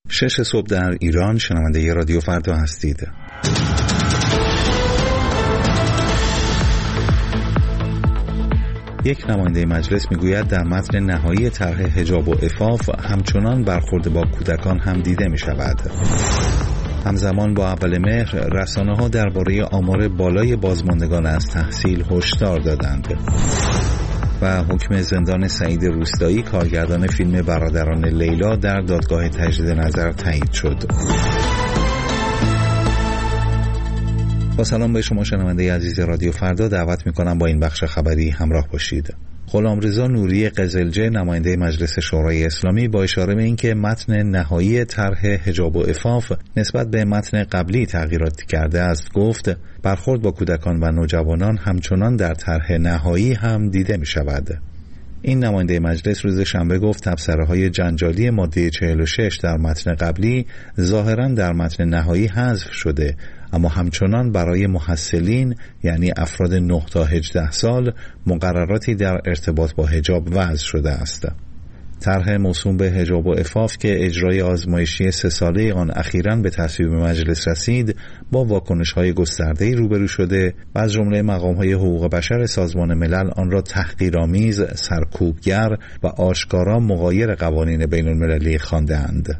6 صبح در ایران. شنونده رادیو فردا هستید. یک نماینده مجلس میگوید در متن نهایی طرح حجاب و عفاف همچنان برخورد با کودکان هم دیده می شود. همزمان با اول مهر رسانه‌ها درباره آمار بالای بازماندگان از تحصیل هشدار دادند. و حکم زندان سعید روستایی کارگردان فیلم برادران لیلا در دادگاه تجدید نظر تایید شد. با سلام به شما شنونده عزیز رادیو فردا، دعوت میکنم با این بخش خبری همراه باشید. غلامرضا نوری قزلجه نماینده مجلس شورای اسلامی با اشاره به اینکه متن نهایی طرح حجاب و عفاف نسبت به متن قبلی تغییراتی کرده است گفت برخورد با کودکان و نوجوانان همچنان در طرح نهایی هم دیده می شود. این نماینده مجلس روز شنبه گفت تبصره‌های جنجالی ماده 46 در متن قبلی ظاهراً در متن نهایی حذف شده، اما همچنان برای محصلین یعنی افراد 9 تا 18 سال مقرراتی در ارتباط با حجاب وضع شده است. طرح موسوم به حجاب و عفاف که اجرای آزمایشی 3 ساله آن اخیراً به تصویب مجلس رسید با واکنش‌های گسترده‌ای روبرو شده و از جمله مقام‌های حقوق بشر سازمان ملل آن را تحقیرآمیز، سرکوبگر و آشکارا مغایر قوانین بین‌المللی خوانده‌اند.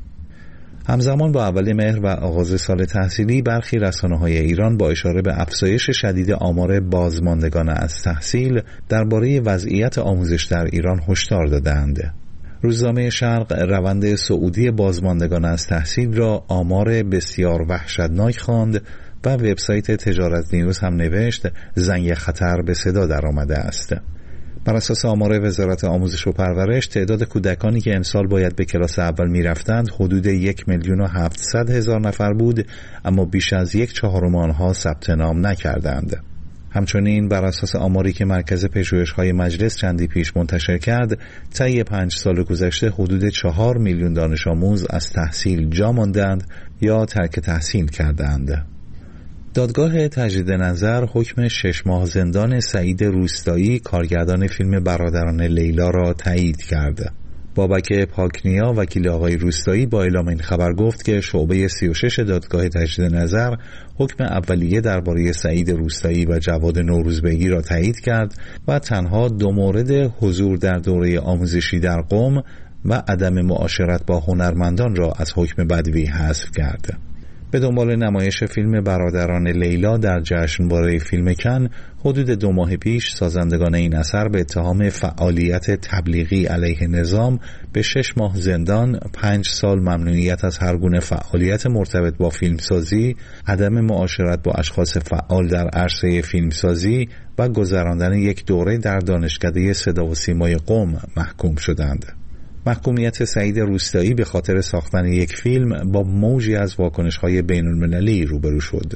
همزمان با اول مهر و آغاز سال تحصیلی برخی رسانه‌های ایران با اشاره به افزایش شدید آمار بازماندگان از تحصیل درباره وضعیت آموزش در ایران هشدار دادند. روزنامه شرق روند صعودی بازماندگان از تحصیل را آمار بسیار وحشتناک خواند و وبسایت تجارت نیوز هم نوشت زنگ خطر به صدا درآمده است. بر اساس آمار وزارت آموزش و پرورش تعداد کودکانی که امسال باید به کلاس اول می‌رفتند حدود 1,700,000 نفر بود، اما بیش از 1/4 آنها ثبت نام نکردند. همچنین بر اساس آماری که مرکز پژوهش‌های مجلس چندی پیش منتشر کرد، طی 5 سال گذشته حدود 4 میلیون دانش آموز از تحصیل جا ماندند یا ترک تحصیل کردند. دادگاه تجدید نظر حکم 6 ماه زندان سعید روستایی کارگردان فیلم برادران لیلا را تایید کرد. بابک پاکنیا وکیل آقای روستایی با اعلام این خبر گفت که شعبه 36 دادگاه تجدید نظر حکم اولیه درباره سعید روستایی و جواد نوروزبگی را تایید کرد و تنها 2 مورد حضور در دوره آموزشی در قم و عدم معاشرت با هنرمندان را از حکم بدوی حذف کرد. به دنبال نمایش فیلم برادران لیلا در جشنواره فیلم کن حدود 2 ماه پیش سازندگان این اثر به اتهام فعالیت تبلیغی علیه نظام به 6 ماه زندان، 5 سال ممنوعیت از هر گونه فعالیت مرتبط با فیلمسازی، عدم معاشرت با اشخاص فعال در عرصه فیلمسازی و گذراندن یک دوره در دانشکده صدا و سیمای قم محکوم شدند. محکومیت سعید روستایی به خاطر ساختن یک فیلم با موجی از واکنش‌های بین‌المللی روبرو شد.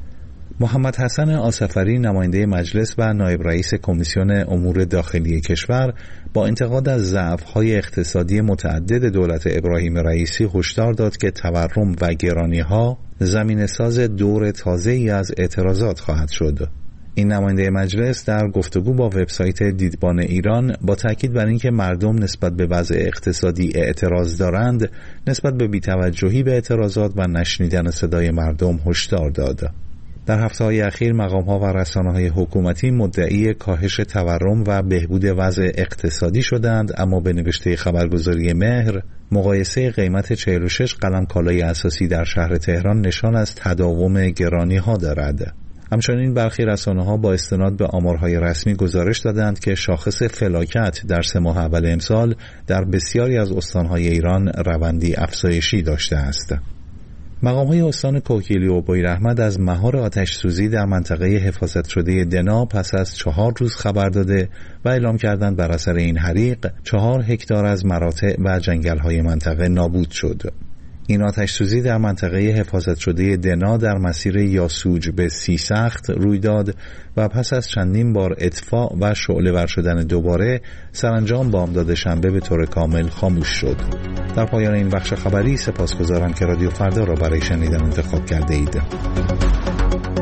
محمد حسن آصفری نماینده مجلس و نایب رئیس کمیسیون امور داخلی کشور با انتقاد از ضعف‌های اقتصادی متعدد دولت ابراهیم رئیسی هشدار داد که تورم و گرانی‌ها زمینه‌ساز دور تازه‌ای از اعتراضات خواهد شد. این نماینده مجلس در گفتگو با وبسایت دیدبان ایران با تاکید بر اینکه مردم نسبت به وضع اقتصادی اعتراض دارند، نسبت به بی‌توجهی به اعتراضات و نشنیدن صدای مردم هشدار داد. در هفته‌های اخیر مقام‌ها و رسانه‌های حکومتی مدعی کاهش تورم و بهبود وضع اقتصادی شدند، اما به نوشته خبرگزاری مهر مقایسه قیمت 46 قلم کالای اساسی در شهر تهران نشان از تداوم گرانی‌ها دارد. همچنین برخی رسانه‌ها با استناد به آمارهای رسمی گزارش دادند که شاخص فلاکت در 3 ماه اول امسال در بسیاری از استان‌های ایران روندی افزایشی داشته است. مقام‌های استان کوکیلی و بویراحمد از مهار آتش‌سوزی در منطقه حفاظت شده دنا پس از 4 روز خبر داده و اعلام کردند بر اثر این حریق 4 هکتار از مراتع و جنگل‌های منطقه نابود شد. این آتش‌سوزی در منطقه حفاظت شده دنا در مسیر یاسوج به سیسخت روی داد و پس از چندین بار اطفاء و شعله‌ور شدن دوباره سرانجام بامداد شنبه به طور کامل خاموش شد. در پایان این بخش خبری سپاسگزارم که رادیو فردا را برای شنیدن انتخاب کرده اید.